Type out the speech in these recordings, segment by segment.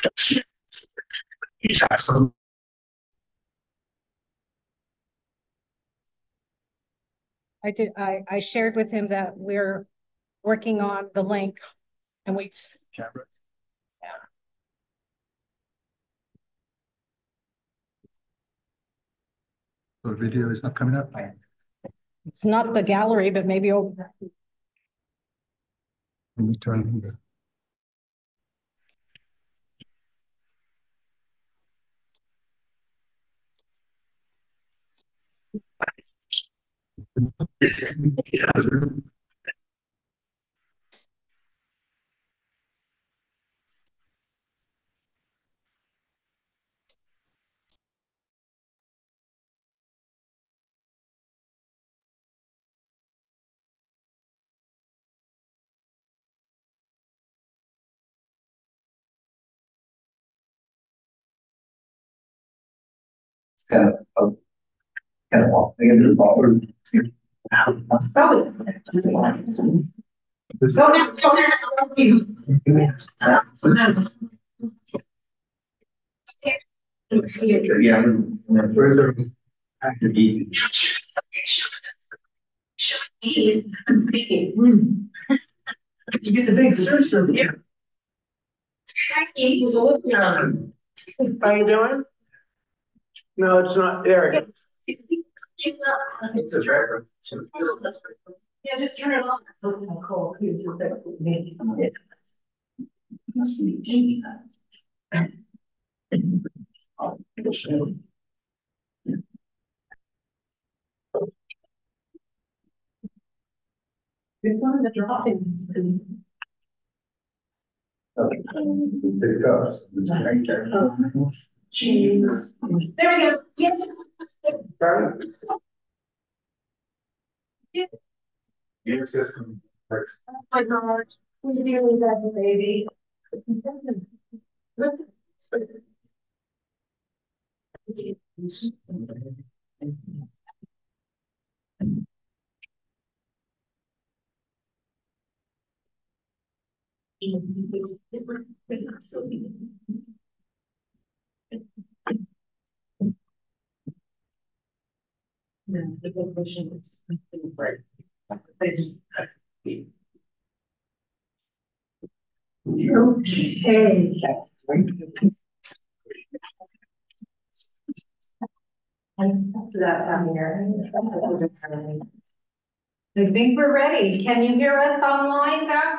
I shared with him that we're working on the link and yeah. The video is not coming up. Not the gallery, but maybe over. Let me turn the kind of walk into the ball. Go now, go there. Yeah. Further activity. I'm thinking, you get the big search of here. He's looking on. How you doing? No, it's not there. It's a driver. Yeah, just turn it on. Cool. Must be easy. It's one of the drop-ins. There it goes. It's right there. There we go. Yes. Your system works. Oh my God. We do need that baby. No, the good question is right. Okay. That's that time here. I think we're ready. Can you hear us online, Zach?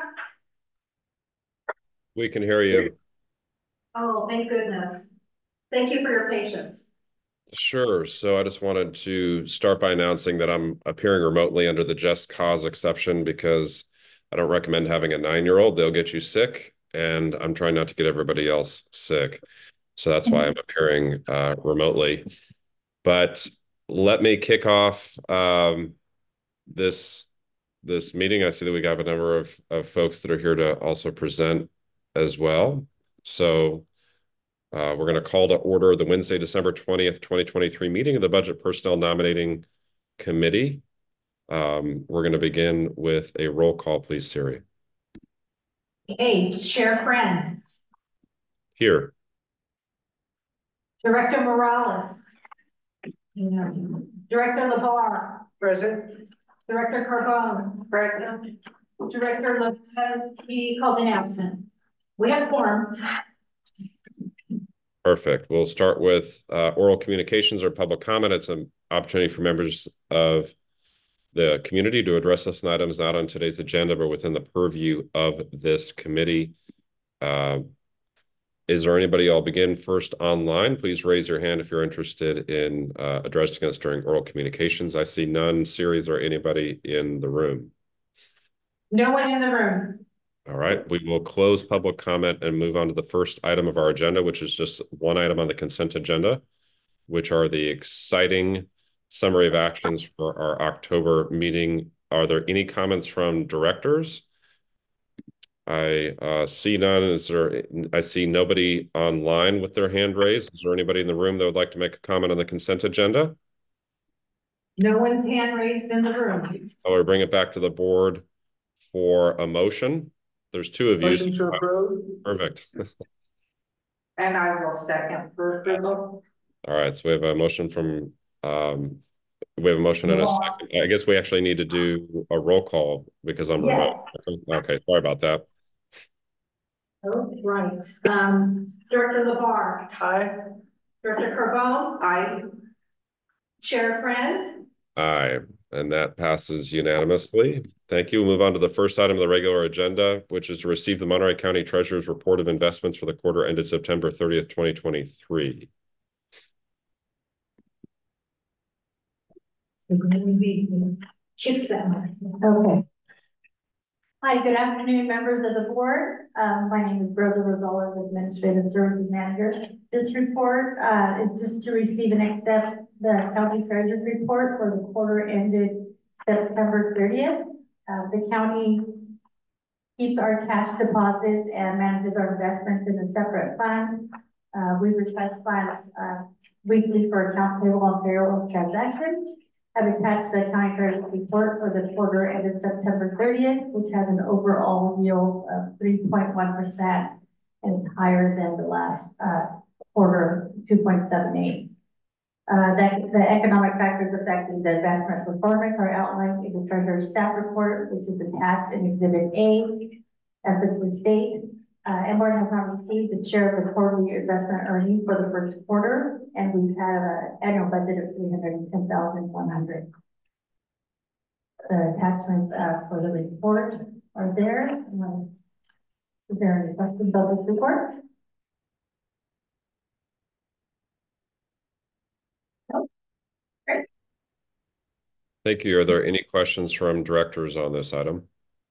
We can hear you. Oh, thank goodness. Thank you for your patience. Sure. So I just wanted to start by announcing that I'm appearing remotely under the just cause exception because I don't recommend having a 9-year-old. They'll get you sick, and I'm trying not to get everybody else sick. So that's why I'm appearing remotely. But let me kick off this meeting. I see that we have a number of folks that are here to also present as well. So we're going to call to order the Wednesday, December 20th, 2023 meeting of the Budget Personnel Nominating Committee. We're going to begin with a roll call, please, Siri. Hey, Chair Friend. Here. Director Morales. Director LeVar. Present. Director Carbone. Present. Director Lopez, he called in absent. We have a quorum. Perfect. We'll start with oral communications or public comment. It's an opportunity for members of the community to address us on items not on today's agenda, but within the purview of this committee. Is there anybody? I'll begin first online. Please raise your hand if you're interested in addressing us during oral communications. I see none. Siri, is there anybody in the room? No one in the room. All right, we will close public comment and move on to the first item of our agenda, which is just one item on the consent agenda, which are the exciting summary of actions for our October meeting. Are there any comments from directors? I see none. I see nobody online with their hand raised. Is there anybody in the room that would like to make a comment on the consent agenda? No one's hand raised in the room. I will bring it back to the board for a motion. There's two of you. Motion to approve. Perfect. And I will second for approval. All right, so we have a motion from, we have a motion and a second. I guess we actually need to do a roll call because I'm remote. Okay, sorry about that. Oh, right. Director LeVar. Aye. Director Carbone. Aye. Chair Friend. Aye, and that passes unanimously. Thank you. We'll move on to the first item of the regular agenda, which is to receive the Monterey County Treasurer's Report of Investments for the quarter ended September 30th, 2023. Okay. Hi, good afternoon, members of the board. My name is Rosa Rosales, Administrative Services Manager. This report is just to receive and accept the county treasurer's report for the quarter ended September 30th. The county keeps our cash deposits and manages our investments in a separate fund. We request funds weekly for accounts payable and payroll transactions. I've attached the county treasurer's report for the quarter ended September 30th, which has an overall yield of 3.1% and is higher than the last quarter, 2.78. The economic factors affecting the investment performance are outlined in the treasurer's staff report, which is attached in Exhibit A, as it was stated. MBOR has not received its share of the quarterly investment earnings for the first quarter, and we've had an annual budget of $310,100. The attachments for the report are there. Is there any questions about this report? No? Great. Thank you. Are there any questions from directors on this item?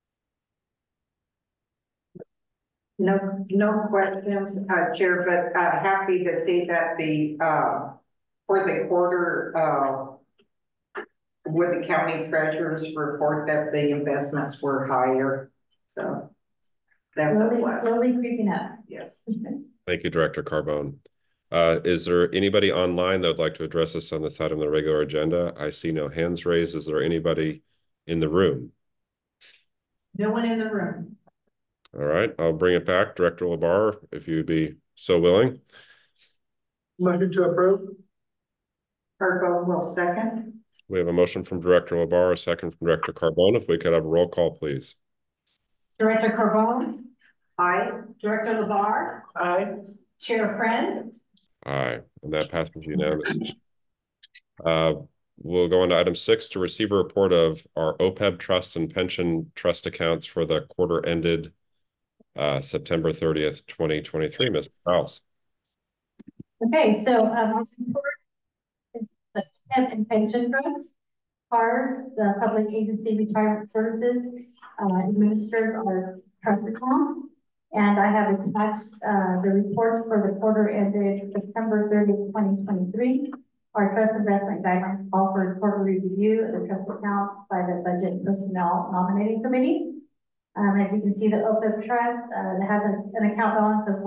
No questions, Chair, but happy to see that the for the quarter with the county treasurer's report that the investments were higher. So that's slowly creeping up. Yes. Thank you, Director Carbone. Is there anybody online that would like to address us on this item on the regular agenda? I see no hands raised. Is there anybody in the room? No one in the room. All right, I'll bring it back. Director LeVar, if you'd be so willing. Motion to approve. Carbone will second. We have a motion from Director LeVar, a second from Director Carbone. If we could have a roll call, please. Director Carbone. Aye. Director LeVar. Aye. Chair Friend. Aye, and that passes unanimously. We'll go on to item 6 to receive a report of our OPEB trust and pension trust accounts for the quarter ended September 30th, 2023. Ms. Prowse. Okay, so our report is the OPEB and pension trust. PARS, the Public Agency Retirement Services, administers our trust accounts. And I have attached the report for the quarter ended September 30th, 2023. Our trust investment guidelines call for a quarterly review of the trust accounts by the Budget and Personnel Nominating Committee. As you can see, the OPEB trust has an account balance of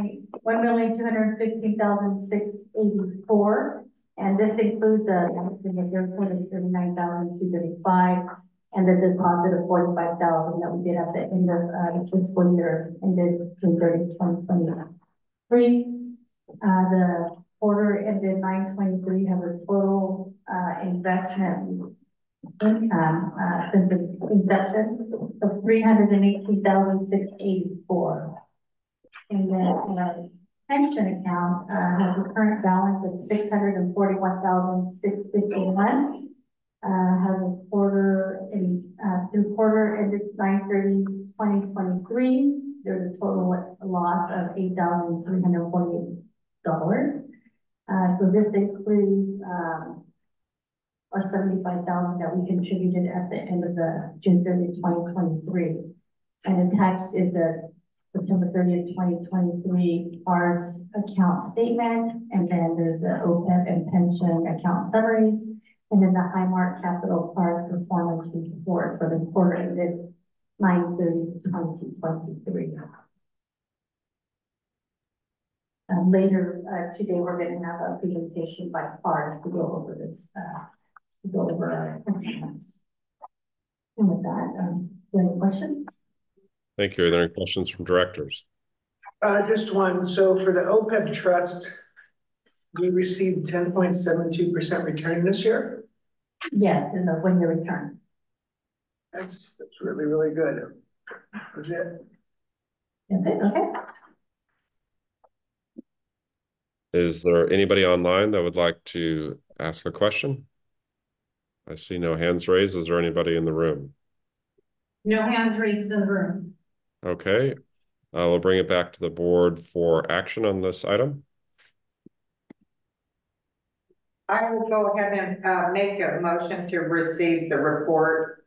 $1,215,684, and this includes a report of $39,235 and the deposit of $45,000 that we did at the end of the fiscal year ended June 30th, 2023. The quarter ended 9/23 have a total investment income since the inception of $318,684. And then our pension account has a current balance of $641,651. Has a quarter through quarter ended 9/30/2023. There's a total loss of $8,348. So this includes our $75,000 that we contributed at the end of the June 30th, 2023. And attached is the September 30th, 2023 PARS account statement, and then there's the OPEB and pension account summaries, and then the Highmark Capital PARS performance report for the quarter ended 9/30/2023. Later today, we're going to have a presentation by PARS to go over this, to go over our performance. And with that, do you have any questions? Thank you. Are there any questions from directors? Just one. So for the OPEB trust, we received 10.72% return this year. Yes, in the one-year return. That's really, really good. That's it. Is it okay? Is there anybody online that would like to ask a question? I see no hands raised. Is there anybody in the room? No hands raised in the room. Okay, we'll bring it back to the board for action on this item. I will go ahead and make a motion to receive the report,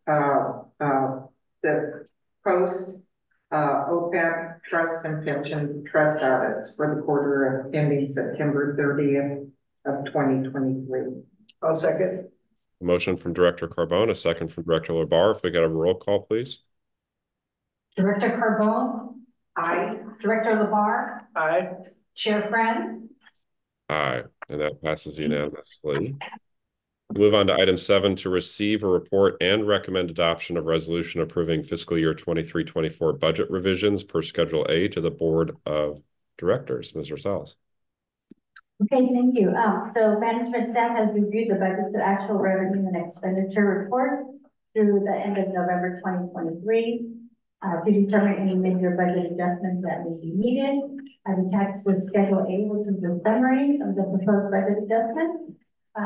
the post OPEB trust and pension trust audits for the quarter ending September 30th of 2023. I'll second. A motion from Director Carbone, a second from Director LaBarre. If we could have a roll call, please. Director Carbone? Aye. Director LaBarre? Aye. Chair Friend? Aye, and that passes unanimously. Move on to item 7, to receive a report and recommend adoption of resolution approving fiscal year 23-24 budget revisions per Schedule A to the Board of Directors. Ms. Rosales. Okay, thank you. So management staff has reviewed the budget to actual revenue and expenditure report through the end of November 2023 to determine any major budget adjustments that may be needed. I've attached the Schedule A, which is the summary of the proposed budget adjustments.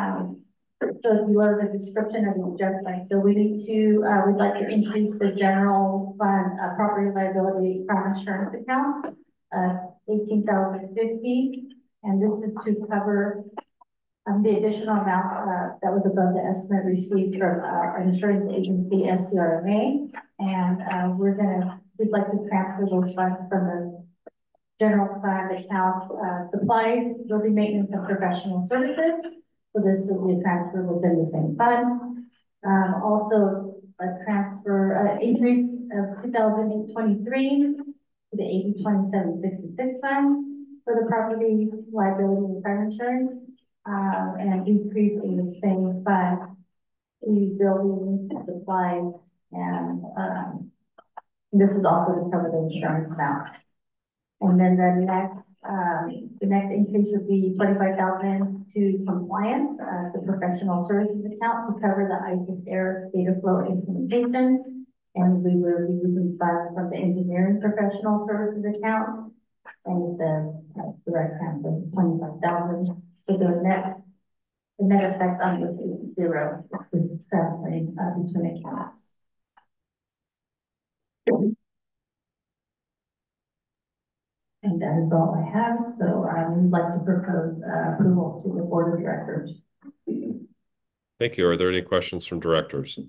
So if you look at the description of the adjustment, so we need to, we'd like to increase the general fund property liability crime insurance account, $18,050. And this is to cover the additional amount that was above the estimate received from our insurance agency, SDRMA. And we'd like to transfer those funds from the general fund account, supplies, building maintenance, and professional services. So this will be a transfer within the same fund. Also a transfer, increase of 2023 to the 802766 fund for the property liability and crime insurance, and decrease in the same fund, the building supplies, and this is also to cover the insurance amount. And then the next increase would be 25,000 to compliance, the professional services account to cover the ISIS air data flow implementation. And we will be using funds from the engineering professional services account. And it's a direct transfer of 25,000. So the net effect on this is 0. It's just transferring between accounts. And that is all I have. So I would like to propose approval to the Board of Directors. Thank you. Are there any questions from directors?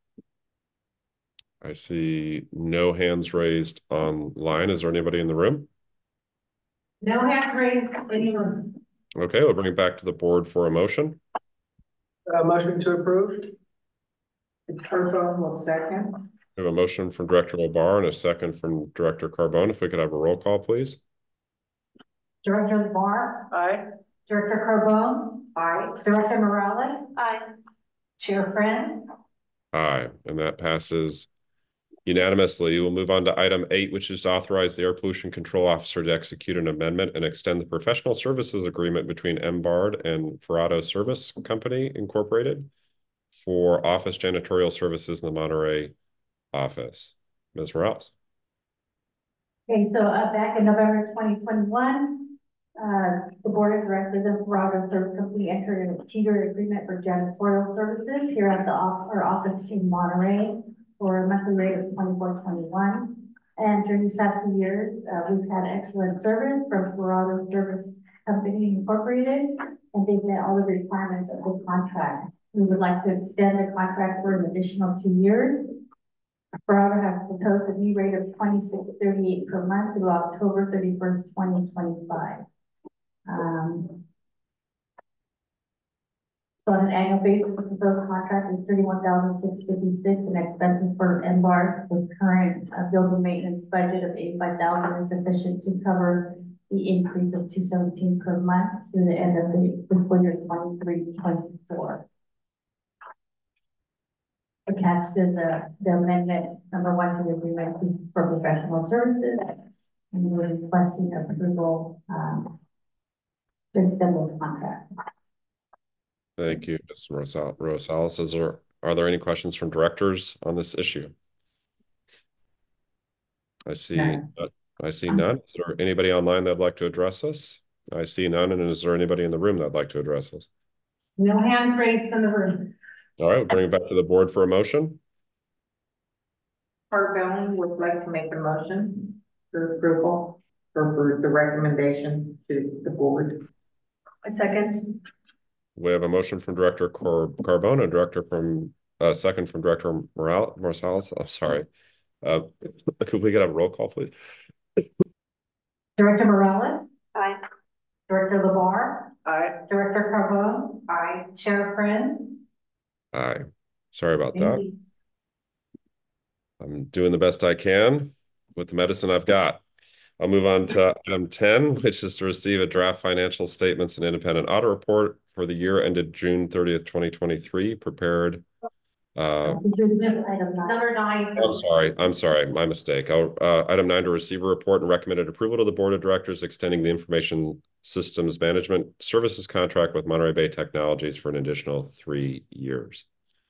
I see no hands raised online. Is there anybody in the room? No hands raised in the room. Okay, we'll bring it back to the board for a motion. Motion to approve. Carbone will second. We have a motion from Director LaBarre and a second from Director Carbone. If we could have a roll call, please. Director LaBarre? Aye. Director Carbone? Aye. Director Morales? Aye. Chair Friend? Aye, and that passes unanimously. We'll move on to item 8, which is to authorize the Air Pollution Control Officer to execute an amendment and extend the professional services agreement between MBARD and Ferrado Service Company, Incorporated, for office janitorial services in the Monterey office. Ms. Morales. Okay, so back in November 2021, the Board of Directors of Ferrado Service Company entered a two-year agreement for janitorial services here at our office in Monterey for a monthly rate of $24.21. And during these past 2 years, we've had excellent service from Ferrado Service Company Incorporated, and they've met all the requirements of the contract. We would like to extend the contract for an additional 2 years. Ferrado has proposed a new rate of $26.38 per month through October 31st, 2025. So on an annual basis, the proposed contract is $31,656, and expenses for MBARD with current building maintenance budget of $85,000 is sufficient to cover the increase of $217 per month through the end of the fiscal year 23-24. Attached to the amendment number 1 to the agreement for professional services. and we're requesting approval, to extend those contracts. Thank you, Ms. Rosales. Are there any questions from directors on this issue? I see, I see none. Is there anybody online that'd like to address us? I see none. And is there anybody in the room that'd like to address us? No hands raised in the room. All right, we'll bring it back to the board for a motion. Carbone would like to make a motion for approval for the recommendation to the board. A second. We have a motion from Director Carbone, a second from Director Morales. I'm sorry. Could we get a roll call, please? Director Morales? Aye. Director LeBar? Aye. Director Carbone? Aye. Chair Friend? Aye. Sorry about Thank that. you. I'm doing the best I can with the medicine I've got. I'll move on to item 10, which is to receive a draft financial statements and independent audit report for the year ended June 30th, 2023, prepared. Number 9. I'm sorry, my mistake. Item 9, to receive a report and recommended approval to the board of directors extending the information systems management services contract with Monterey Bay Technologies for an additional 3 years.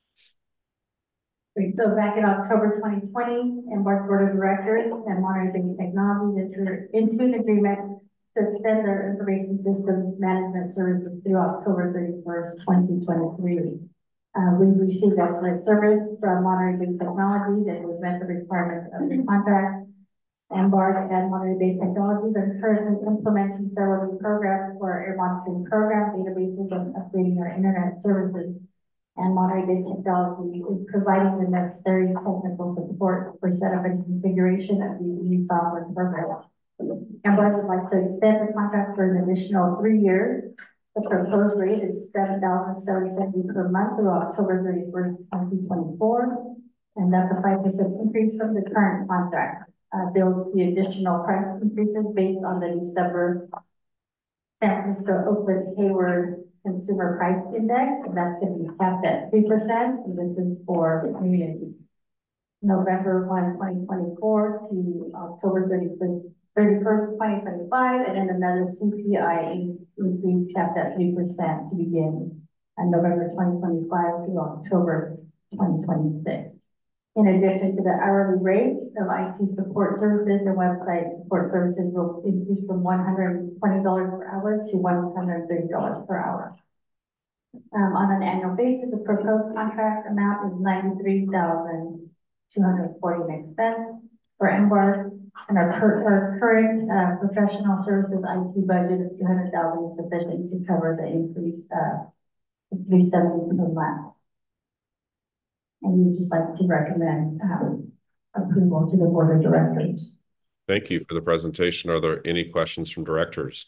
So back in October 2020, Embark Board of Directors and Monterey Bay Technologies entered into an agreement to extend their information systems management services through October 31st, 2023. We received excellent service from Monterey Bay Technologies and we met the requirements of the contract. Embark and Monterey Bay Technologies are currently implementing several new programs for our air monitoring program, databases, and upgrading our internet services. And Monterey Bay Technology is providing the necessary technical support for setup and configuration of the new software program. Embark would like to extend the contract for an additional 3 years. The proposed rate is $7,770 per month through October 31st, 2024. And that's a 5% increase from the current contract. There will be additional price increases based on the December San Francisco Oakland Hayward Consumer Price Index, and that's going to be capped at 3%. And this is for November 1, 2024 to October 31st, 2025, and then another CPI increase capped at 3% to begin on November 2025 through October 2026. In addition to the hourly rates of IT support services and website support services will increase from $120 per hour to $130 per hour. On an annual basis, the proposed contract amount is $93,240 in expense for Embark, and our current professional services IT budget of $200,000 is sufficient to cover the increase of $370 per month. And we'd just like to recommend approval to the board of directors. Thank you for the presentation. Are there any questions from directors?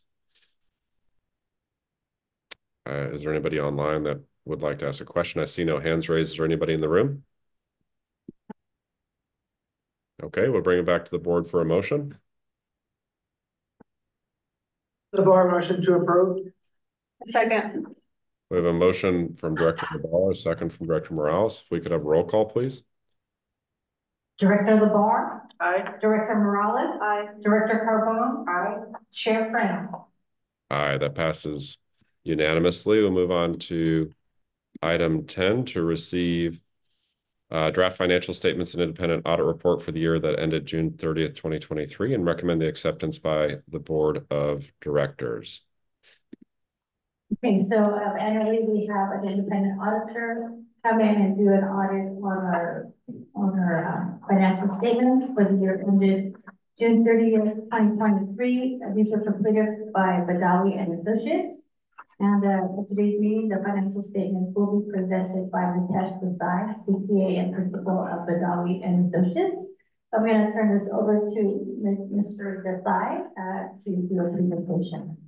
Is there anybody online that would like to ask a question? I see no hands raised. Is there anybody in the room? Okay, we'll bring it back to the board for a motion. LeBar, motion to approve. Second. We have a motion from Director LeBar, a second from Director Morales. If we could have a roll call, please. Director LeBar? Aye. Director Morales? Aye. Director Carbone? Aye. Chair Friend? Aye, that passes unanimously. We'll move on to item 10 to receive draft financial statements and independent audit report for the year that ended June 30th, 2023, and recommend the acceptance by the board of directors. Okay, so annually we have an independent auditor come in and do an audit on our financial statements for the year ended June 30th, 2023. These were completed by Badawi and Associates. And for today's meeting, the financial statements will be presented by Mitesh Desai, CPA and Principal of Badawi and Associates. So I'm going to turn this over to Mr. Desai to do a presentation.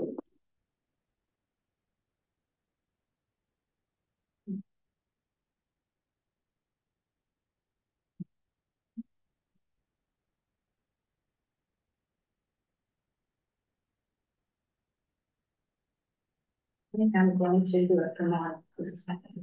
I think I'm going to do it from on this second.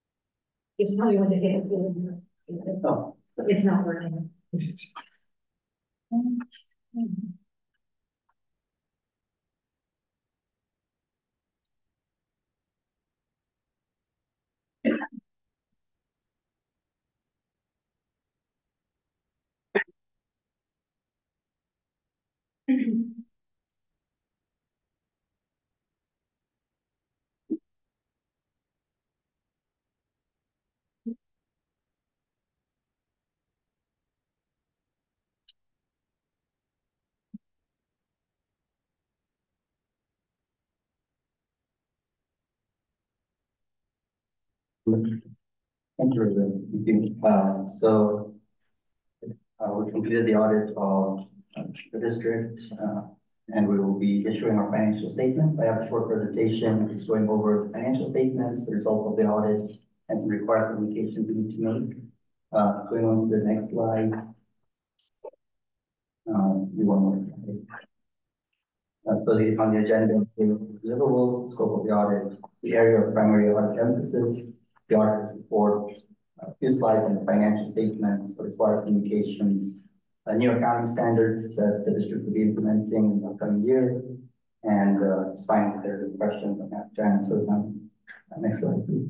It's probably when to get it. Oh, it's not working. Thank you, Ruben. We completed the audit of the district, and we will be issuing our financial statements. I have a short presentation just going over the financial statements, the results of the audit, and some required communications we need to make. Going on to the next slide. On the agenda, the deliverables, the scope of the audit, the area of primary audit emphasis, the audit report, a few slides on the financial statements, the required communications, new accounting standards that the district will be implementing in the upcoming years, and finally, if there are questions, I'm happy to answer them. Next slide, please.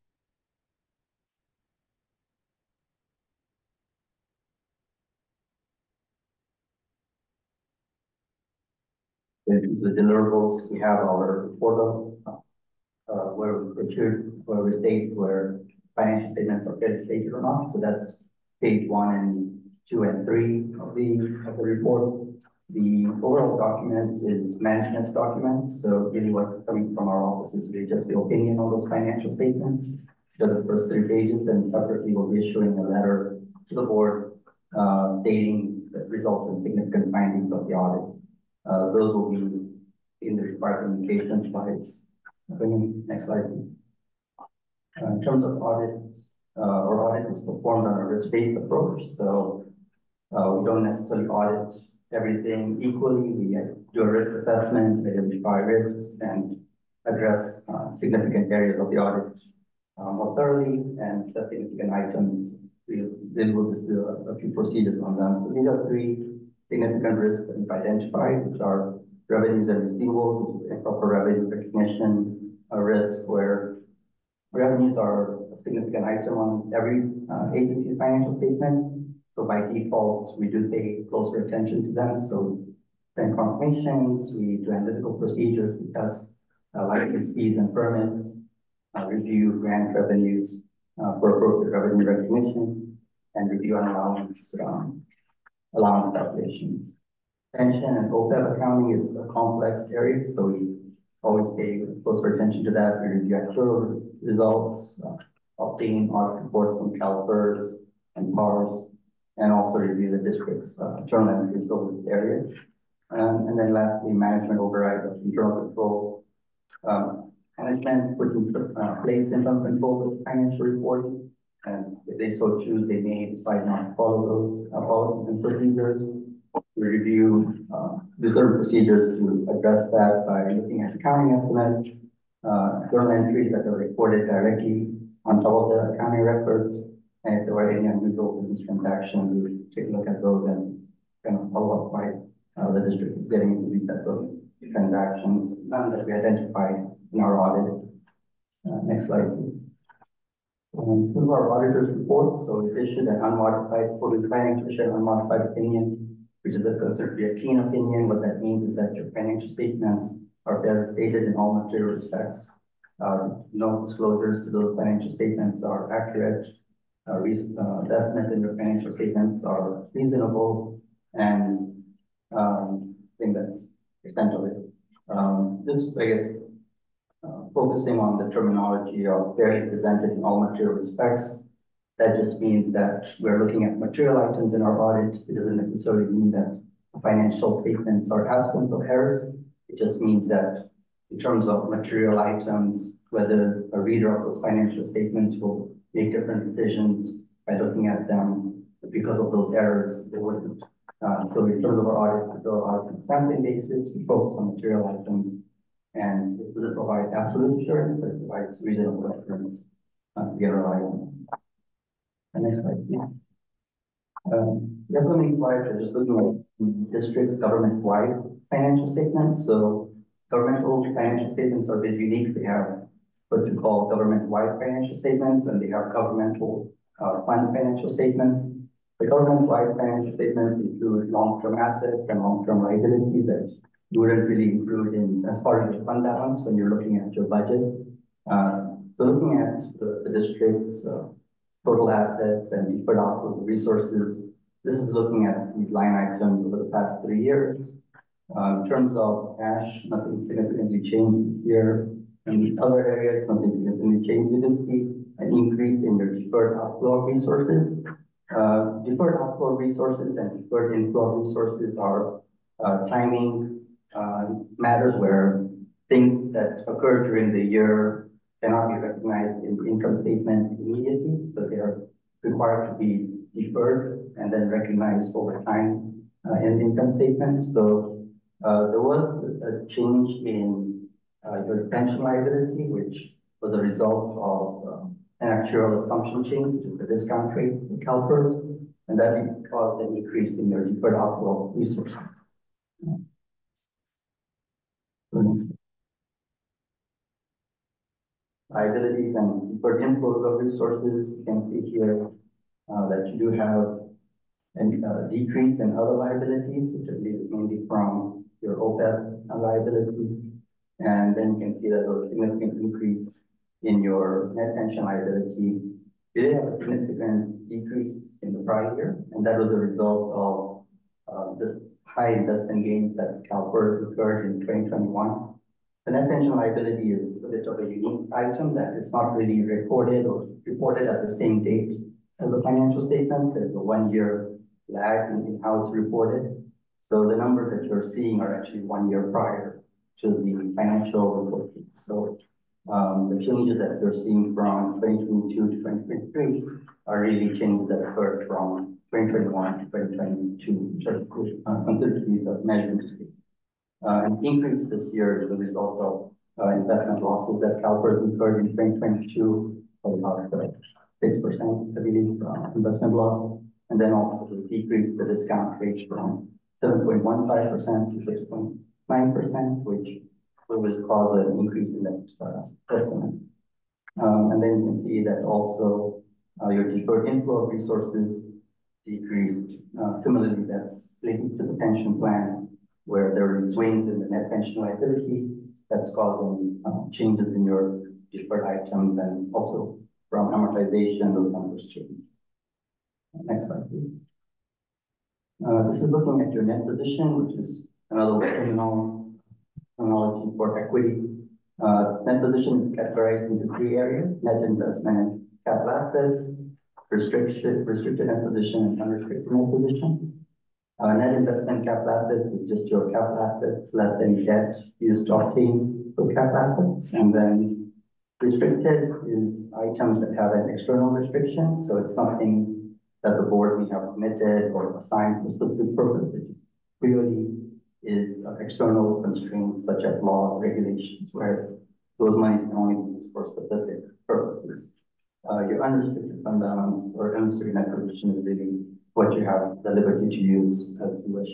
The deliverables, we have our portal where we state where financial statements are fairly stated or not. So that's page 1 and 2 and 3 of the report. The overall document is management's document. So really what's coming from our office is really just the opinion on those financial statements. So the first 3 pages, and separately we'll be issuing a letter to the board stating the results and significant findings of the audit. Those will be in the required communication slides. Next slide, please. In terms of audit, our audit is performed on a risk-based approach. So we don't necessarily audit everything equally. We do a risk assessment, identify risks, and address significant areas of the audit more thoroughly, and the significant items. Then we'll just do a few procedures on them. So these are 3 significant risks that we've identified, which are revenues and receivables, improper revenue recognition, a risk where revenues are a significant item on every agency's financial statements. So by default, we do pay closer attention to them. So send confirmations, we do analytical procedures, we test license fees and permits, review grant revenues for appropriate revenue recognition, and review an allowance calculations. Pension and OPEB accounting is a complex area, so we always pay closer attention to that. We review actual results, obtain audit reports from CalPERS and PARS, and also review the district's journal entries over these areas. And then lastly, management override of internal controls. Management put in place internal controls of financial reporting, and if they so choose, they may decide not to follow those policies and procedures. We review the certain procedures to address that by looking at accounting estimates, journal entries that are reported directly on top of the accounting records, and if there are any unusual business transactions, we take a look at those and kind of follow up why the district is getting into these types of transactions, none that we identified in our audit. Next slide, please. Some of our auditors report, so we issued an unmodified, fully planning to share unmodified opinion, which is considered to be a clean opinion. What that means is that your financial statements are fairly stated in all material respects. No disclosures to those financial statements are accurate. The estimates in your financial statements are reasonable, and I think that's essentially this, I guess, focusing on the terminology of fairly presented in all material respects. That just means that we're looking at material items in our audit. It doesn't necessarily mean that financial statements are absence of errors. It just means that in terms of material items, whether a reader of those financial statements will make different decisions by looking at them because of those errors, they wouldn't. So in terms of our audit, we do our audit on a sampling basis. We focus on material items, and it doesn't provide absolute assurance, but it provides reasonable assurance to get relied on. Next slide, please. The upcoming slides are just looking district's government-wide financial statements. So governmental financial statements are a bit unique. They have what you call government-wide financial statements, and they have governmental fund financial statements. The government-wide financial statements include long-term assets and long-term liabilities that you wouldn't really include in as part of your fund balance when you're looking at your budget. So looking at the district's total assets and deferred outflow resources, this is looking at these line items over the past 3 years. In terms of cash, nothing significantly changed this year. In the other areas, nothing significantly changed. You do see an increase in your deferred outflow resources. Deferred outflow resources and deferred inflow resources are timing matters where things that occur during the year cannot be recognized in the income statement immediately, so they are required to be deferred and then recognized over time in the income statement. So there was a change in your pension liability, which was a result of an actuarial assumption change to the discount rate in CalPERS, and that caused an increase in your deferred outflow resources. Liabilities and deferred inflows of resources, you can see here that you do have a decrease in other liabilities, which I believe is mainly from your OPEB liability. And then you can see that there was a significant increase in your net pension liability. You did have a significant decrease in the prior year, and that was a result of this high investment gains that CalPERS incurred in 2021. The net pension liability is a bit of a unique item that is not really reported at the same date as the financial statements. There's a 1-year lag in how it's reported. So the numbers that you're seeing are actually 1 year prior to the financial reporting. So the changes that you're seeing from 2022 to 2023 are really changes that occurred from 2021 to 2022, which are considered to be the measurement state. An increase this year is the result of investment losses that CalPERS incurred in 2022 of about 6%, I believe, investment loss, and then also to decrease the discount rate from 7.15% to 6.9%, which will cause an increase in that estimate. And then you can see that also your deferred inflow of resources decreased. Similarly, that's linked to the pension plan, where there are swings in the net pension liability that's causing changes in your deferred items, and also from amortization, those numbers change. Next slide, please. This is looking at your net position, which is another terminology for equity. Net position is categorized into 3 areas: net investment and capital assets, restricted net position, and unrestricted net position. Net investment capital assets is just your capital assets less any debt used to obtain those capital assets. And then restricted is items that have an external restriction. So it's something that the board may have committed or assigned for specific purposes. Really is external constraints such as laws, regulations, where those monies can only be used for specific purposes. Your unrestricted fund balance or unrestricted net position is really what you have the liberty to use as you wish.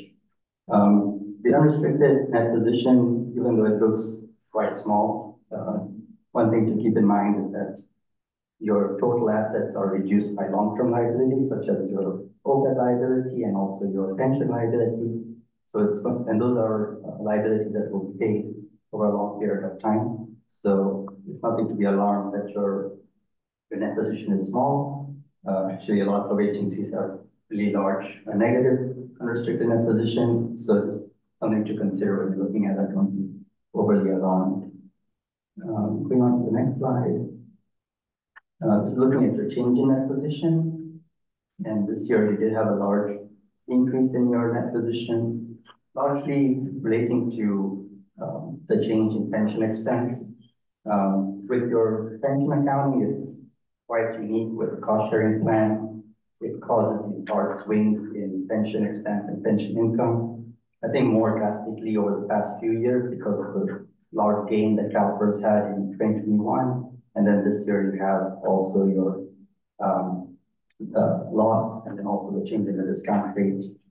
The unrestricted net position, even though it looks quite small, one thing to keep in mind is that your total assets are reduced by long-term liabilities, such as your OPEB liability and also your pension liability. So and those are liabilities that will be paid over a long period of time. So it's nothing to be alarmed that your net position is small. Actually, a lot of agencies have really large negative unrestricted net position. So it's something to consider when you're looking at that. Don't be overly alarmed. Going on to the next slide. This is looking at your change in net position. And this year you did have a large increase in your net position, largely relating to the change in pension expense. With your pension accounting, it's quite unique with the cost sharing plan. It causes these large swings in pension expense and pension income. I think more drastically over the past few years because of the large gain that CalPERS had in 2021. And then this year you have also your loss, and then also the change in the discount rate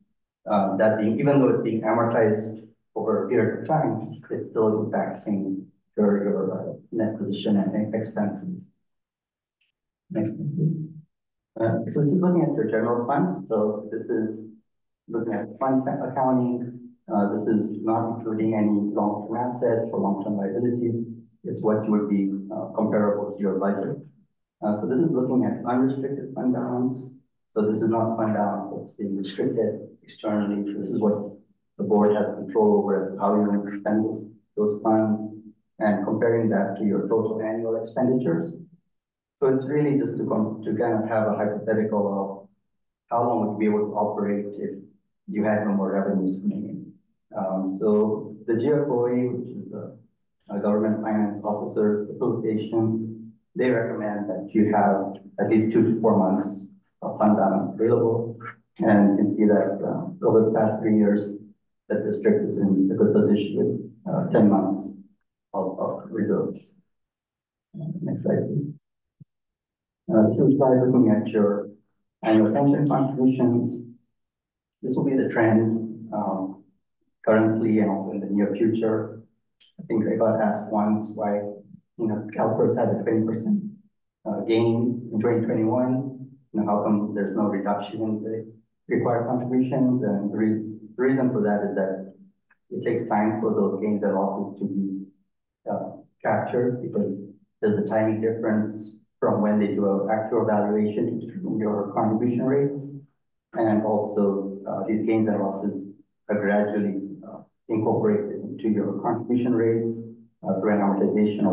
even though it's being amortized over a period of time, it's still impacting your net position and expenses. Next one, please. So this is looking at your general funds. So this is looking at fund accounting. This is not including any long-term assets or long-term liabilities. It's what would be comparable to your budget. So this is looking at unrestricted fund balance. So this is not fund balance that's being restricted externally. So this is what the board has control over as to how you're going to spend those funds, and comparing that to your total annual expenditures. So it's really just to kind of have a hypothetical of how long would you be able to operate if you had no more revenues coming in. So the GFOA, which is the Government Finance Officers Association, they recommend that you have at least 2 to 4 months of fund balance available. And you can see that over the past 3 years, the district is in a good position with 10 months of reserves. Next slide, please. This is by looking at your annual pension contributions. This will be the trend currently and also in the near future. I think I got asked once why, CalPERS had a 20% gain in 2021. How come there's no reduction in the required contributions? And the reason for that is that it takes time for those gains and losses to be captured, because there's a timing difference from when they do an actual valuation to determine your contribution rates. And also these gains and losses are gradually incorporated into your contribution rates through an amortization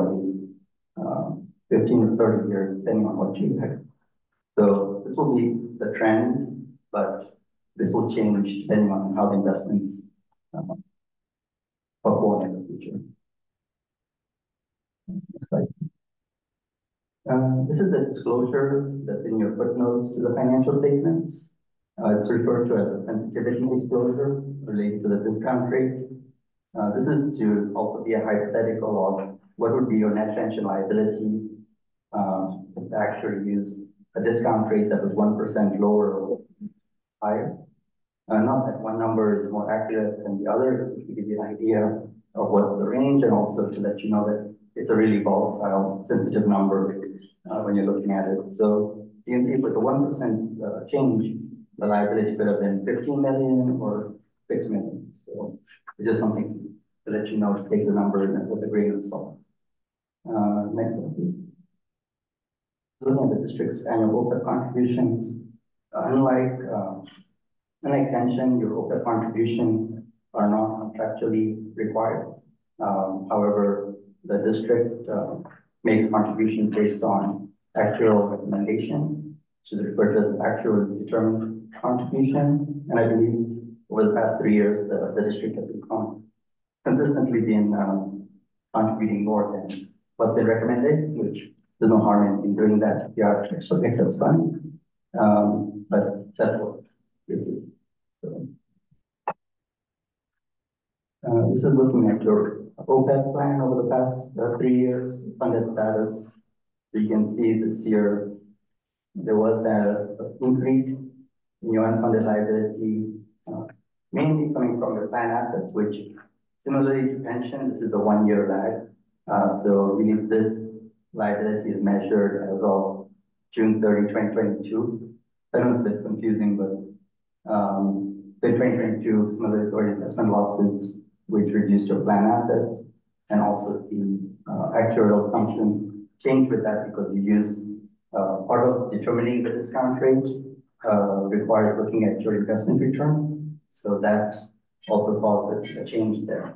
or 15 to 30 years, depending on what you pick. So this will be the trend, but this will change depending on how the investments perform in the future. Next slide. This is a disclosure that's in your footnotes to the financial statements. It's referred to as a sensitivity disclosure related to the discount rate. This is to also be a hypothetical of what would be your net pension liability if actually used a discount rate that was 1% lower or higher. Not that one number is more accurate than the other, just to give you an idea of what's the range, and also to let you know that it's a really volatile, sensitive number when you're looking at it. So you can see with the 1% change, the liability could have been 15 million or 6 million. So it's just something to let you know to take the number with a grain of salt. Next one, please. Looking at the district's annual OPEB contributions, unlike pension, your OPEB contributions are not contractually required. However, the district makes contributions based on actuarial recommendations, which is referred to as actuarially determined contribution. And I believe over the past 3 years, the district has consistently been contributing more than what's been recommended, which there's no harm in doing that if you have extra excess funds. But that's what this is. So, this is looking at your OPEB plan over the past 3 years, funded status. So you can see this year, there was an increase in your unfunded liability, mainly coming from your plan assets, which similarly to pension, this is a 1-year lag. So we need this liability is measured as of June 30, 2022. I know it's a bit confusing, but in 2022, similarly to our investment losses, which reduced your plan assets, and also the actuarial assumptions changed with that because you used part of determining the discount rate required looking at your investment returns. So that also caused a change there.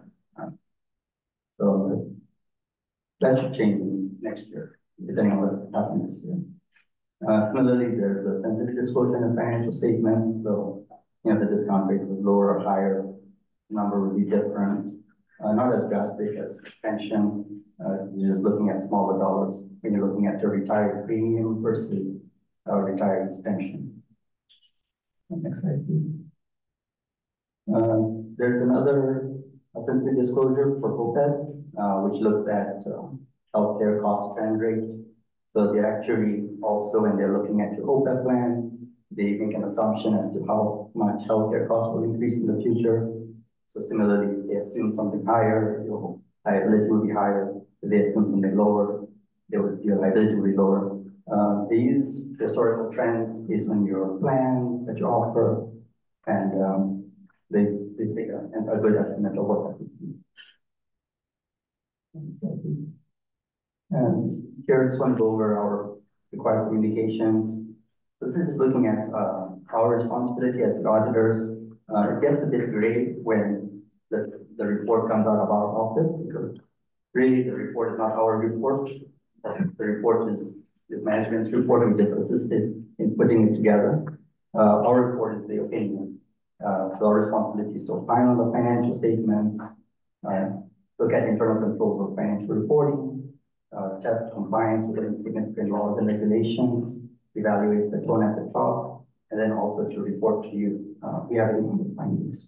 So that should change next year, depending on what happens this year. Similarly, there's a sensitive disclosure in the financial statements. So, if the discount rate was lower or higher, the number would be different. Not as drastic as pension. You're just looking at smaller dollars when you're looking at your retired premium versus retired pension. Next slide, please. There's another sensitive disclosure for OPEB, which looks at healthcare cost trend rate. So they actually also, when they're looking at your OPEB plan, they make an assumption as to how much healthcare costs will increase in the future. So similarly, if they assume something higher, your liability will be higher. If they assume something lower, your liability will be lower. They use historical trends based on your plans that you offer, and they take a good estimate of what that would be. And here I just want to go over our required communications. So this is just looking at our responsibility as the auditors. It gets a bit gray when the report comes out of our office, because really the report is not our report. The report is management's report, and we just assisted in putting it together. Our report is the opinion. So our responsibility is to opine on the financial statements, look at internal controls of financial reporting, test compliance with any significant laws and regulations, evaluate the tone at the top, and then also to report to you. We have any findings.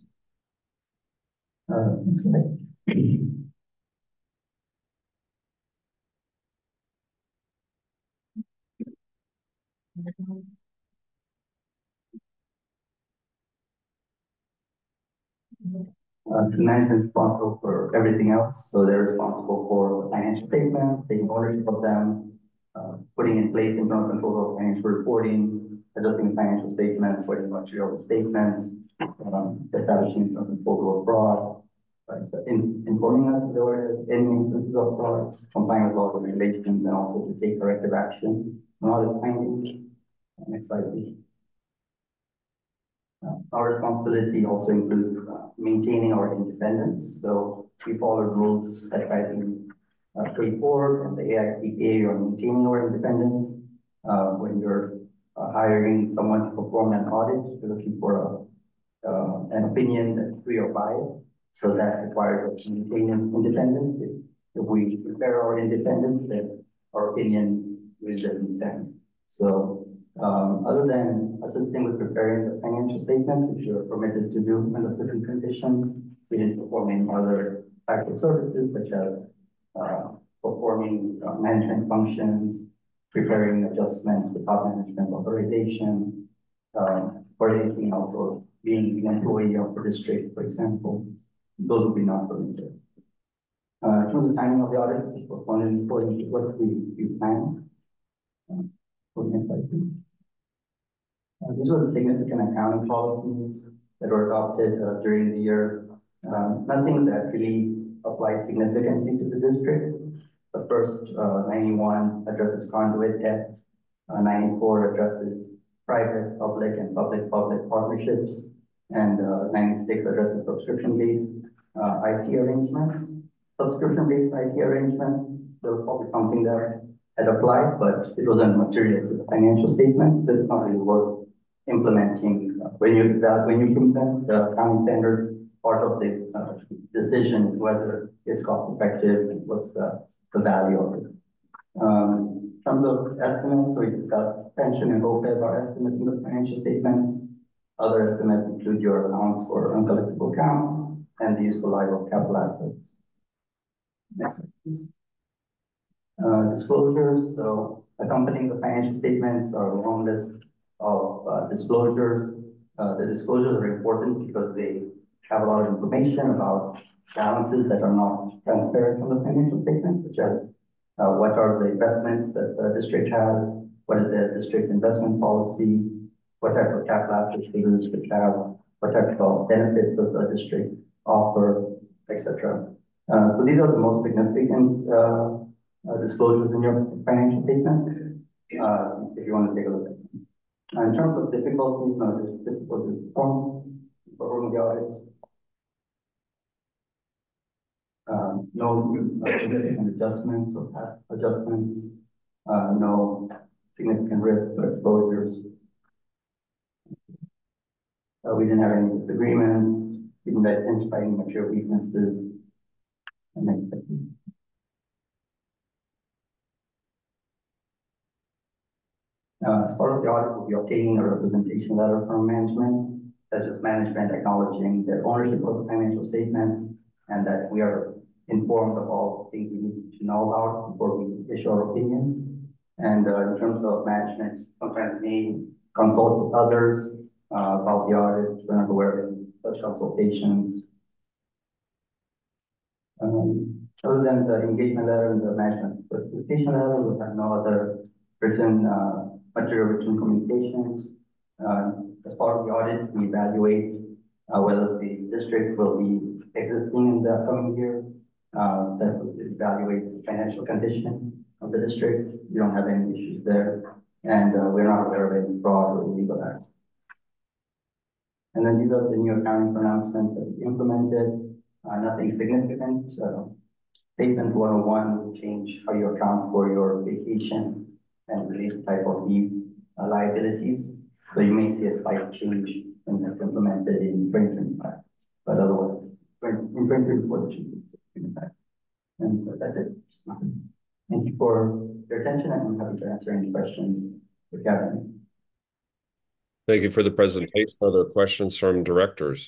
Next slide. Management is responsible for everything else. So they're responsible for the financial statements, taking ownership of them, putting in place internal control of financial reporting, adjusting financial statements, putting material statements, establishing internal control of fraud, right? So informing us if there were any instances of fraud, complying with laws and regulations, and also to take corrective action on audit findings. Next slide, please. Our responsibility also includes maintaining our independence. So we follow rules set by the State Board and the AICPA on maintaining our independence. When you're hiring someone to perform an audit, you're looking for an opinion that's free of bias. So that requires us to maintain independence. If we prepare our independence, then our opinion will stand. So other than assisting with preparing the financial statements, which you are permitted to do under certain conditions, we didn't perform any other types of services, such as performing management functions, preparing adjustments without management authorization, or anything else, or being an employee of the district, for example. Those would be not permitted. In terms of timing of the audit, we performed according to what we planned. Next slide, please. These were the significant accounting policies that were adopted during the year. Nothing that really applied significantly to the district. The first 91 addresses conduit debt, 94 addresses private, public, and public-public partnerships, and 96 addresses subscription-based IT arrangements. Subscription-based IT arrangements, there was probably something that had applied, but it wasn't material to the financial statement, so it's not really worth implementing. When you implement the accounting standard, part of the decision is whether it's cost effective and what's the value of it. In terms of estimates, so we discussed pension and OPEB are estimates in the financial statements. Other estimates include your allowance for uncollectible accounts and the useful life of capital assets. Next slide, please. Disclosures. So accompanying the financial statements are a long list of disclosures. The disclosures are important because they have a lot of information about balances that are not transparent from the financial statement, such as what are the investments that the district has, what is the district's investment policy, what type of capital assets the district have, what types of benefits does the district offer, etc. So these are the most significant disclosures in your financial statement, if you want to take a look at them. In terms of difficulties, no, there's difficulties performing the audit. No significant adjustments or past adjustments, no significant risks or exposures. We didn't have any disagreements, we didn't identify any material weaknesses. Next slide, please. As part of the audit, we'll be obtaining a representation letter from management, such as management acknowledging their ownership of the financial statements and that we are informed of all things we need to know about before we issue our opinion. And in terms of management, sometimes may consult with others about the audit. We're not aware of such consultations. Other than the engagement letter and the management participation letter, we have no other written material written communications. As part of the audit, we evaluate whether the district will be existing in the upcoming year. That evaluates the financial condition of the district. We don't have any issues there, and we're not aware of any fraud or illegal acts. And then these are the new accounting pronouncements that we implemented. Nothing significant. Statement 101 will change how you account for your vacation and related type of leave liabilities. So you may see a slight change when that's implemented in 2025, but otherwise, in 2024, the change is significant. And that's it. Thank you for your attention, and I'm happy to answer any questions if you have any. Thank you for the presentation. Are there questions from directors?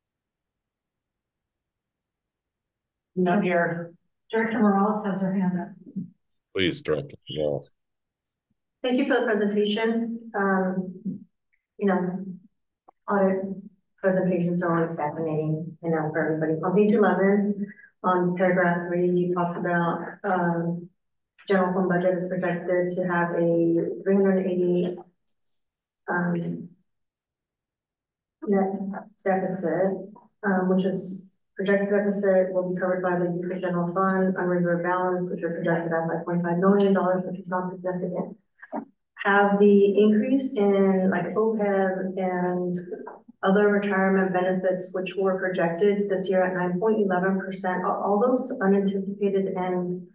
Not here. Director Morales has her hand up. Please, Director Morales. Thank you for the presentation. You know, audit presentations are always fascinating, you know, for everybody. On page 11, on paragraph 3, you talked about general fund budget is projected to have a 380 net deficit, which is projected deficit will be covered by the use of general fund, unreserved balance, which are projected at $5.5 million, which is not significant. Have the increase in like OPEB and other retirement benefits, which were projected this year at 9.11%, are all those unanticipated and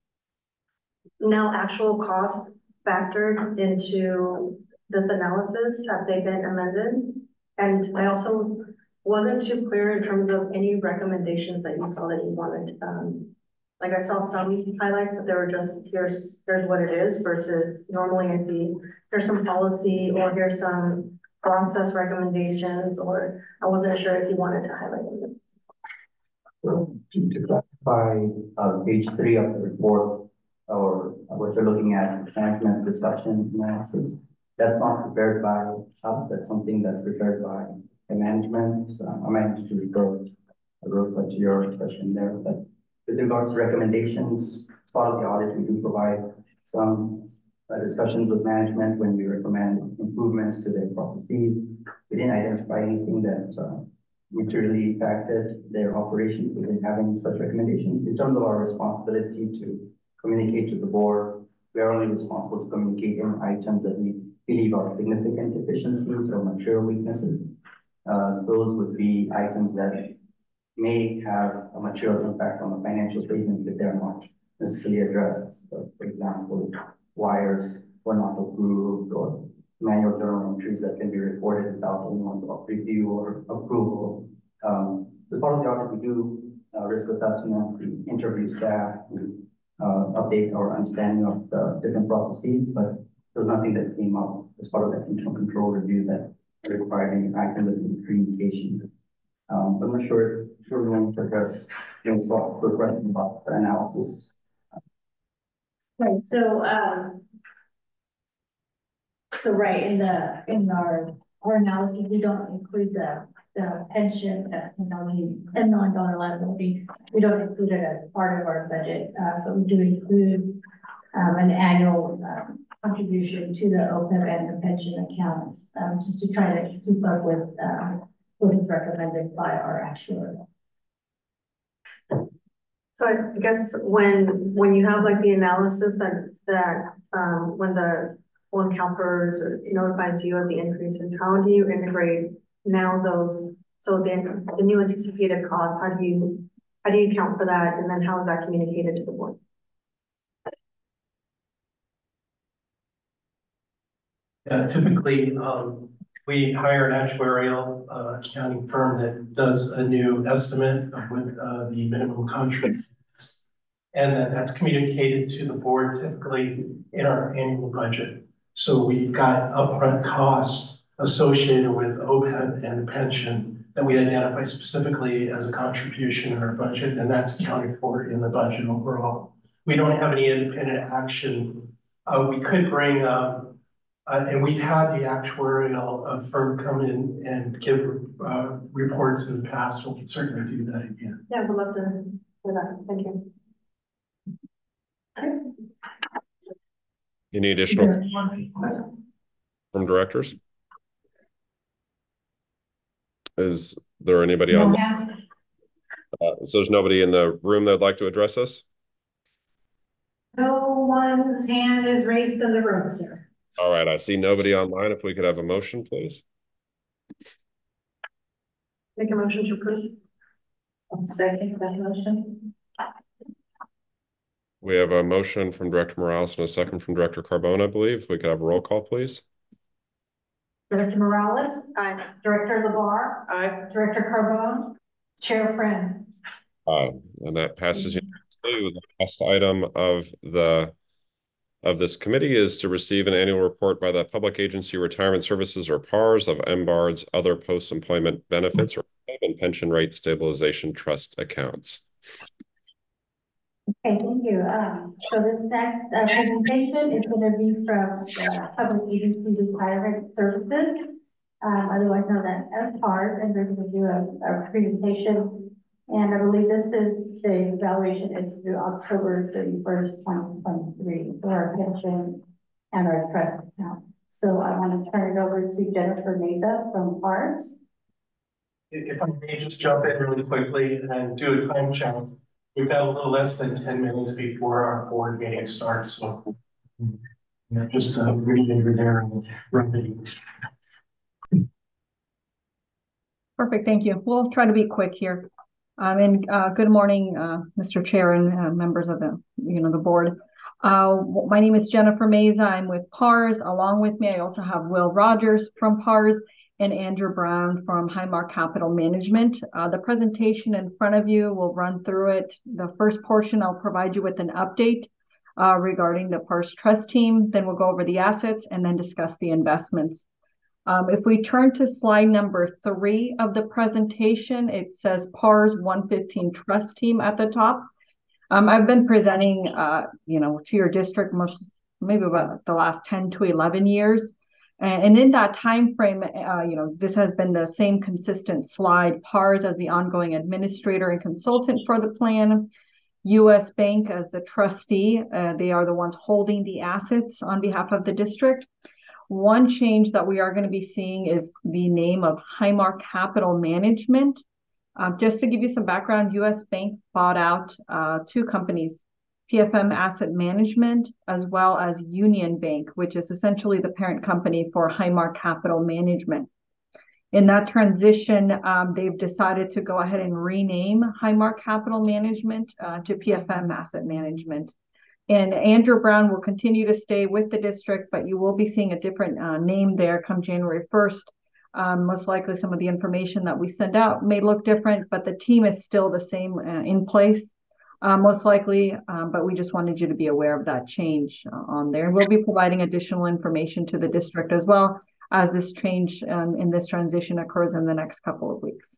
now actual cost factored into this analysis? Have they been amended? And I also wasn't too clear in terms of any recommendations that you saw that you wanted. Like I saw some highlights, but they were just, here's what it is, versus normally I see here's some policy or here's some process recommendations, or I wasn't sure if you wanted to highlight them. So to clarify, page 3 of the report, or what you're looking at, management discussion analysis, that's not prepared by us. That's something that's prepared by the management. I managed to refer such your question there, but with regards to recommendations, as part of the audit, we do provide some discussions with management when we recommend improvements to their processes. We didn't identify anything that materially impacted their operations. We didn't have any such recommendations. In terms of our responsibility to communicate to the board, we are only responsible to communicate any items that we believe are significant deficiencies or material weaknesses. Those would be items that may have a material impact on the financial statements if they're not necessarily addressed. So, for example, wires were not approved, or manual journal entries that can be reported without anyone's review or approval. As part of the audit, we do risk assessment, we interview staff, we update our understanding of the different processes, but there's nothing that came up as part of that internal control review that required any active communication. I'm not sure if we're going to address the question about the analysis. Right, so right in our analysis, we don't include the pension, $10 million liability. We don't include it as part of our budget, but we do include an annual contribution to the OPEB and the pension accounts, just to try to keep up with what is recommended by our actuary. So I guess when you have like the analysis that when the one CalPERS notifies you of the increases, how do you integrate now those? So the new anticipated costs, how do you account for that, and then how is that communicated to the board? Yeah, typically, we hire an actuarial accounting firm that does a new estimate of what the minimum contract is. And that's communicated to the board typically in our annual budget. So we've got upfront costs associated with OPEB and the pension that we identify specifically as a contribution in our budget, and that's accounted for in the budget overall. We don't have any independent action. We could bring And we've had the actuarial firm come in and give reports in the past. We can certainly do that again. Yeah, we'd love to do that. Thank you. Any additional from directors? Is there anybody on? So there's nobody in the room that'd like to address us? No one's hand is raised in the room, sir. All right, I see nobody online. If we could have a motion, please. Make a motion to approve. I'll second that motion. We have a motion from Director Morales and a second from Director Carbone, I believe. We could have a roll call, please. Director Morales? Aye. Director LeVar? Aye. Director Carbone? Chair Friend? Aye, and that passes unanimously. The last item of this committee is to receive an annual report by the Public Agency Retirement Services, or PARS, of MBARD's other post-employment benefits or and pension rate stabilization trust accounts. Okay, thank you. So this next presentation is going to be from Public Agency Retirement Services, otherwise known as PARS, and they're going to do a presentation. And I believe this is the evaluation is through October 31st, 2023 for our pension and our trust account. So I want to turn it over to Jennifer Meza from PARS. If I may just jump in really quickly and do a time check. We've got a little less than 10 minutes before our board meeting starts, so just read over there and run it. Perfect, thank you. We'll try to be quick here. Good morning, Mr. Chair and members of the board. My name is Jennifer Meza. I'm with PARS. Along with me, I also have Will Rogers from PARS and Andrew Brown from Highmark Capital Management. The presentation in front of you, we'll run through it. The first portion, I'll provide you with an update regarding the PARS Trust team. Then we'll go over the assets and then discuss the investments. If we turn to slide number 3 of the presentation, it says PARS 115 Trust Team at the top. I've been presenting, to your district maybe about the last 10 to 11 years. And in that time frame, this has been the same consistent slide. PARS as the ongoing administrator and consultant for the plan, U.S. Bank as the trustee. They are the ones holding the assets on behalf of the district. One change that we are going to be seeing is the name of Highmark Capital Management. Just to give you some background, U.S. Bank bought out 2 companies, PFM Asset Management, as well as Union Bank, which is essentially the parent company for Highmark Capital Management. In that transition, they've decided to go ahead and rename Highmark Capital Management to PFM Asset Management. And Andrew Brown will continue to stay with the district, but you will be seeing a different name there come January 1st. Most likely some of the information that we send out may look different, but the team is still the same in place. Most likely, but we just wanted you to be aware of that change on there. We'll be providing additional information to the district as well as this change in this transition occurs in the next couple of weeks.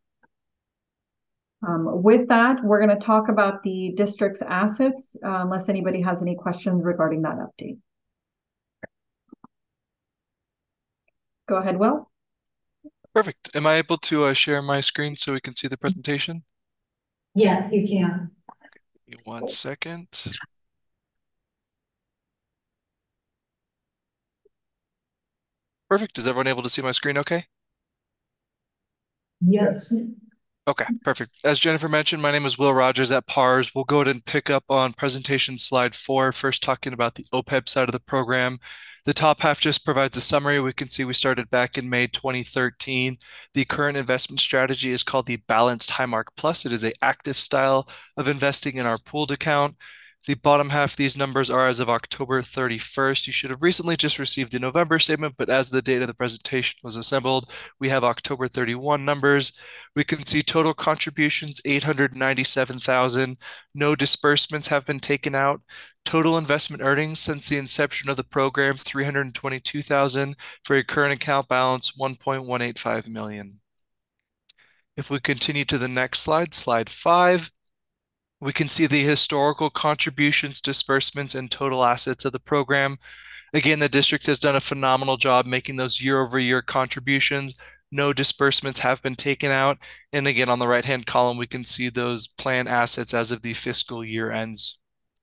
With that, we're going to talk about the district's assets, unless anybody has any questions regarding that update. Go ahead, Will. Perfect. Am I able to share my screen so we can see the presentation? Yes, you can. Give me 1 second. Perfect. Is everyone able to see my screen okay? Yes. Okay, perfect. As Jennifer mentioned, my name is Will Rogers at PARS. We'll go ahead and pick up on presentation slide 4, first talking about the OPEB side of the program. The top half just provides a summary. We can see we started back in May 2013. The current investment strategy is called the Balanced Highmark Plus. It is an active style of investing in our pooled account. The bottom half, these numbers are as of October 31st. You should have recently just received the November statement, but as the date of the presentation was assembled, we have October 31 numbers. We can see total contributions, $897,000. No disbursements have been taken out. Total investment earnings since the inception of the program, $322,000 for a current account balance, $1.185 million. If we continue to the next slide, slide 5, we can see the historical contributions, disbursements, and total assets of the program. Again, the district has done a phenomenal job making those year-over-year contributions. No disbursements have been taken out. And again, on the right-hand column, we can see those plan assets as of the fiscal year ends.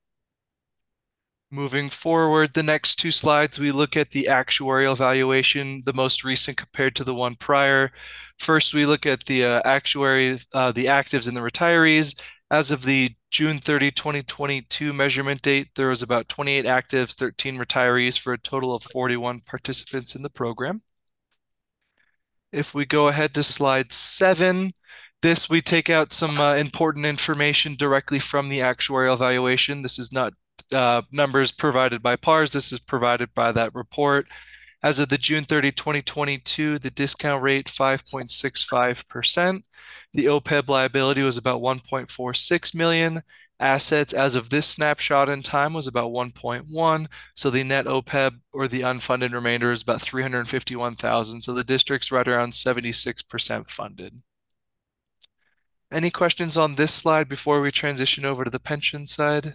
Moving forward, the next two slides, we look at the actuarial valuation, the most recent compared to the one prior. First, we look at the the actives and the retirees. As of the June 30, 2022 measurement date, there was about 28 actives, 13 retirees for a total of 41 participants in the program. If we go ahead to slide 7, this we take out some important information directly from the actuarial valuation. This is not numbers provided by PARS. This is provided by that report. As of the June 30, 2022, the discount rate 5.65%. The OPEB liability was about 1.46 million. Assets as of this snapshot in time was about 1.1. So the net OPEB or the unfunded remainder is about 351,000. So the district's right around 76% funded. Any questions on this slide before we transition over to the pension side?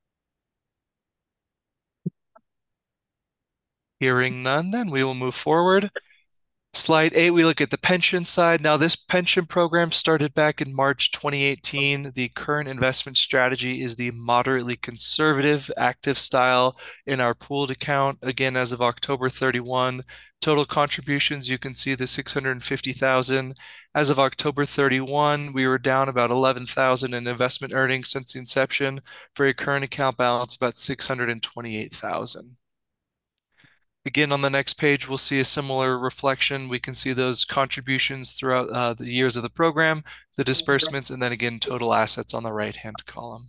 Hearing none, then we will move forward. Slide 8, we look at the pension side. Now, this pension program started back in March 2018. The current investment strategy is the moderately conservative active style in our pooled account. Again, as of October 31, total contributions, you can see the 650,000. As of October 31, we were down about 11,000 in investment earnings since the inception for a current account balance about 628,000. Again, on the next page, we'll see a similar reflection. We can see those contributions throughout the years of the program, the disbursements, and then again, total assets on the right-hand column.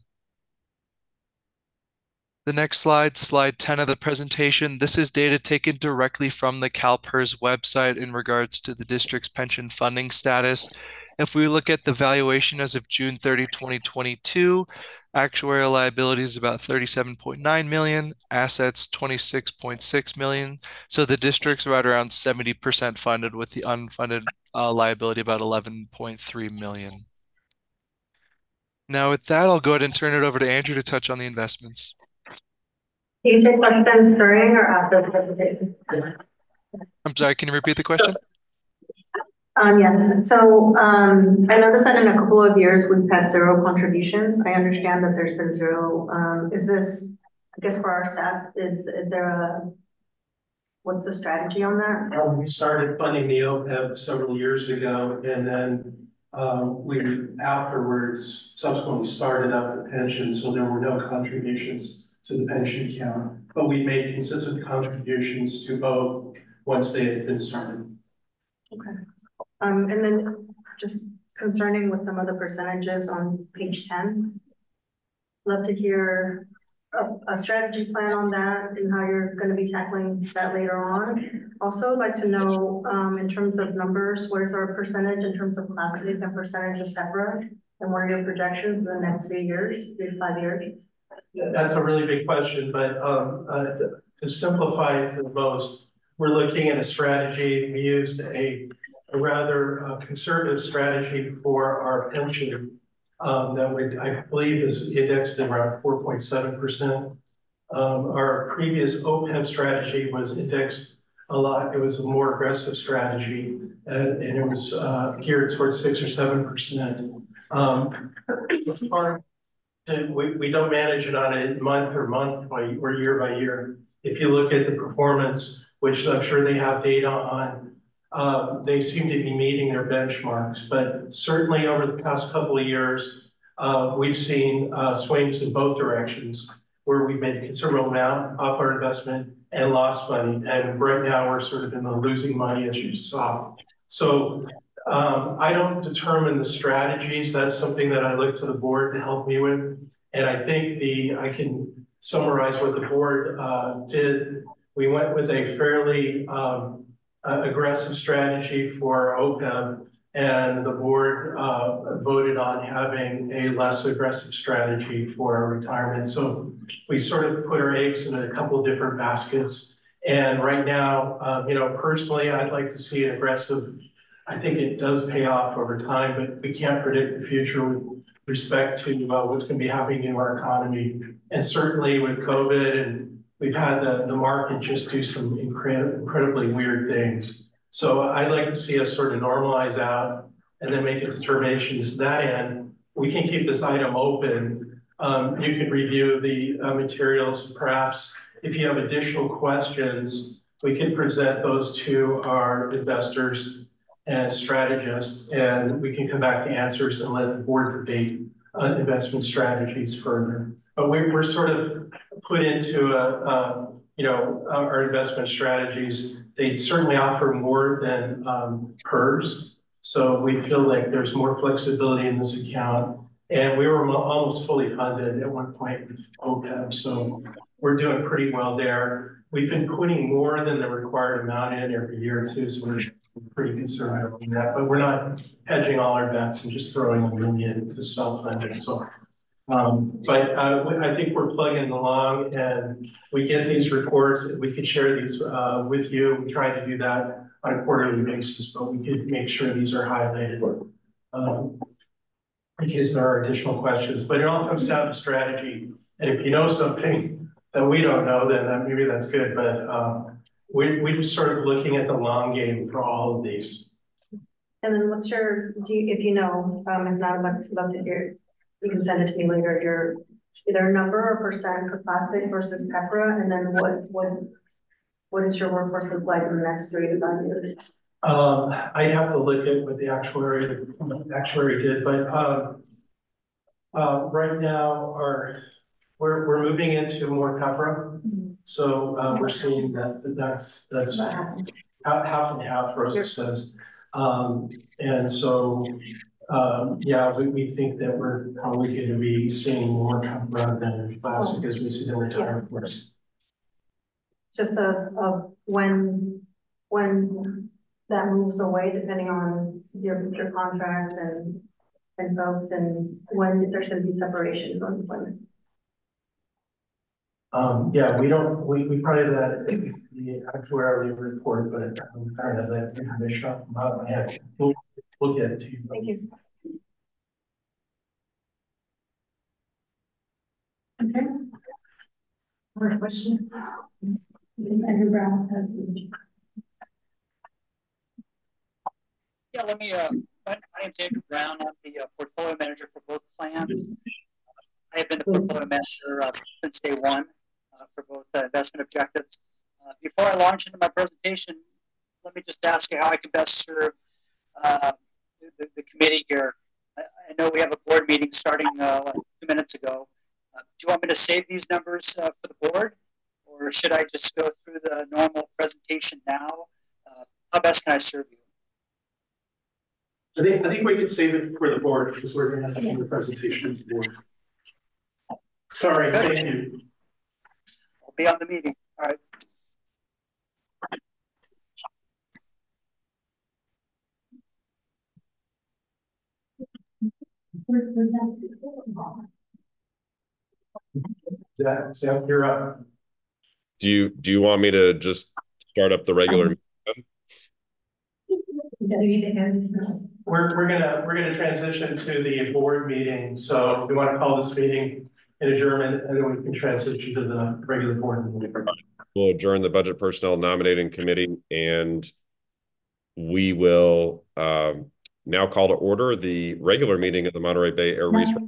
The next slide, slide 10 of the presentation. This is data taken directly from the CalPERS website in regards to the district's pension funding status. If we look at the valuation as of June 30, 2022, actuarial liability is about 37.9 million, assets 26.6 million. So the district's right around 70% funded with the unfunded liability about 11.3 million. Now with that, I'll go ahead and turn it over to Andrew to touch on the investments. Do you take questions during or after the presentation? I'm sorry, can you repeat the question? Yes. So I noticed that in a couple of years we've had 0 contributions. I understand that there's been 0. Is this, I guess, for our staff? Is there what's the strategy on that? We started funding the OPEB several years ago, and then we afterwards subsequently started up the pension, so there were no contributions to the pension account. But we made consistent contributions to both once they had been started. Okay. And then just concerning with some of the percentages on page 10, love to hear a strategy plan on that and how you're going to be tackling that later on. Also like to know in terms of numbers, where's our percentage in terms of Class A and percentage of separate, and what are your projections in the next 3 years, 3 to 5 years? That's a really big question, but to simplify it the most, we're looking at a strategy. We used a rather conservative strategy for our pension that would, I believe, is indexed at around 4.7%. Our previous OPEB strategy was indexed a lot. It was a more aggressive strategy, and it was geared towards 6 or 7%. It's hard to, we don't manage it on a month or year by year. If you look at the performance, which I'm sure they have data on, they seem to be meeting their benchmarks, but certainly over the past couple of years, we've seen swings in both directions where we've made a considerable amount off our investment and lost money. And right now we're sort of in the losing money, as you saw. So I don't determine the strategies. That's something that I look to the board to help me with. And I think I can summarize what the board did. We went with a fairly aggressive strategy for OPEB, and the board voted on having a less aggressive strategy for retirement. So we sort of put our eggs in a couple of different baskets. And right now, personally, I'd like to see an aggressive. I think it does pay off over time, but we can't predict the future with respect to what's going to be happening in our economy. And certainly with COVID and we've had the market just do some incredibly weird things. So I'd like to see us sort of normalize out and then make a determination to that end. We can keep this item open. You can review the materials. Perhaps if you have additional questions, we can present those to our investors and strategists, and we can come back to answers and let the board debate investment strategies further. But we're sort of put into our investment strategies. They certainly offer more than PERS. So we feel like there's more flexibility in this account. And we were almost fully funded at one point with OPEB. So we're doing pretty well there. We've been putting more than the required amount in every year too. So we're pretty conservative on that, but we're not hedging all our bets and just throwing a million to self-fund it. So, I think we're plugging along, and we get these reports. We could share these with you. We try to do that on a quarterly basis, but we could make sure these are highlighted in case there are additional questions. But it all comes down to strategy. And if you know something that we don't know, then maybe that's good. But we're just sort of looking at the long game for all of these. And then what's your, if you know, if not, I'd love to hear, you can send it to me later, your either number or percent for plastic versus PEPRA, and then what is your workforce look like in the next 3 to 5 years? I have to look at what the actuary did, but right now we're moving into more PEPRA. So we're seeing that's half and half, Rosa says. And so, yeah, we think that we're probably going to be seeing more PEPRA than plastic as we see the retired force. Just when that moves away, depending on your contracts and folks, and when there should be separation from employment. Yeah, we probably have the actuarial report, but I'm kind of that information off the top of my head. We'll get it to you. Thank you. Okay. More question? Andrew Brown has the. Yeah, let me, my name's Andrew Brown. I'm the portfolio manager for both plans. I have been the portfolio manager since day one for both investment objectives. Before I launch into my presentation, let me just ask you how I can best serve the committee here. I know we have a board meeting starting like 2 minutes ago. Do you want me to save these numbers for the board, or should I just go through the normal presentation now? How best can I serve you? I think we could save it for the board because we're going to have to do the presentation to the board. Sorry, thank you. I'll be on the meeting. All right. Zach, you're up. Do you want me to just start up the regular? We're gonna transition to the board meeting. So we want to call this meeting in adjournment, and then we can transition to the regular board meeting. We'll adjourn the Budget Personnel Nominating Committee, and we will now call to order the regular meeting of the Monterey Bay Air Resources.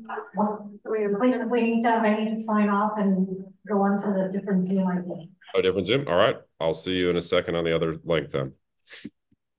I need to sign off and go on to the different Zoom, I think. Oh, different Zoom? All right. I'll see you in a second on the other link then.